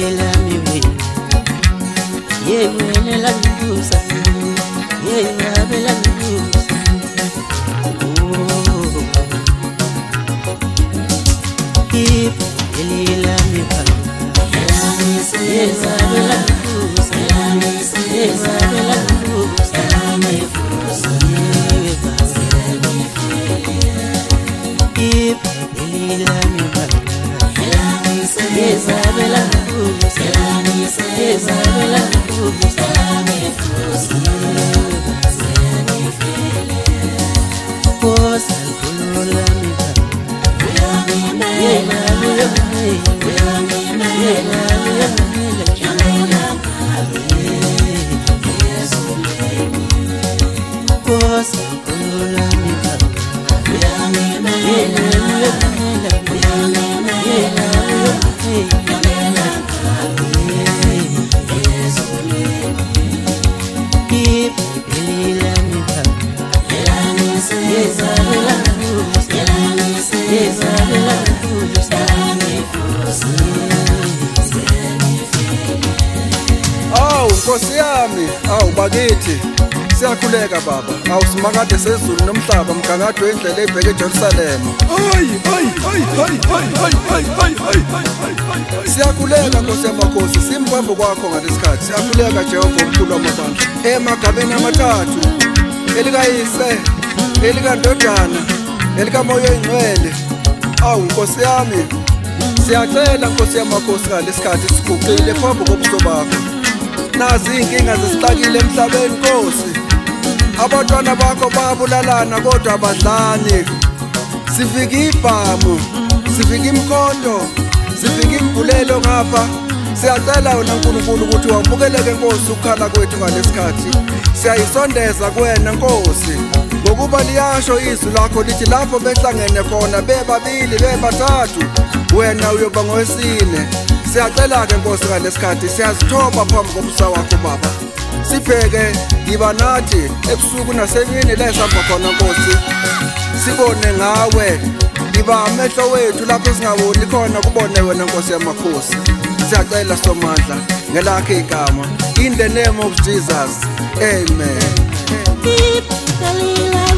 Nkosi yami, bakithi siyakhuleka baba. Awusimakade sezulu nomhlaba mgangatho endlela ebheke eJerusalema. Siyakhuleka Nkosi yamakhosi, simphambo kwakho ngalesikhathi. Siyakhuleka Jehova omkhulu wamabandla. Emagabeni amathathu, elikayise, elikandodana, elikamoya oyingcwele. Nkosi yami, siyacela Nkosi yamakhosi ngalesikhathi siguqile phambi kobuso bakho. Nazi inkinga zesixakile emhlabeni Nkosi. Abantwana bakho bayabulalana kodwa abadlani. Sifika ibhamu, sifika imkhondo, sifika imbulelo ngapha. Siyacela wena uNkulunkulu ukuthi wamukeleke Nkosi ukukhala kwethu ngalesikhathi. Siyayisondeza kuwena Nkosi ngokuba liyasho izwi lakho lithi lapho behlangene khona bebabili bebathathu wena uyoba ngowesine. Siyacela-ke Nkosi ngalesikhathi siyazithoba phambi kobusa wakho baba. Sibheke yiba nathi ebusuku nasemini la esihamba khona Nkosi. Sibone ngawe, yiba amehlo wethu lapho singaboni khona kubone wena Nkosi yamakhosi. Siyacela Somandla ngelakhe igama. In the name of Jesus. Amen.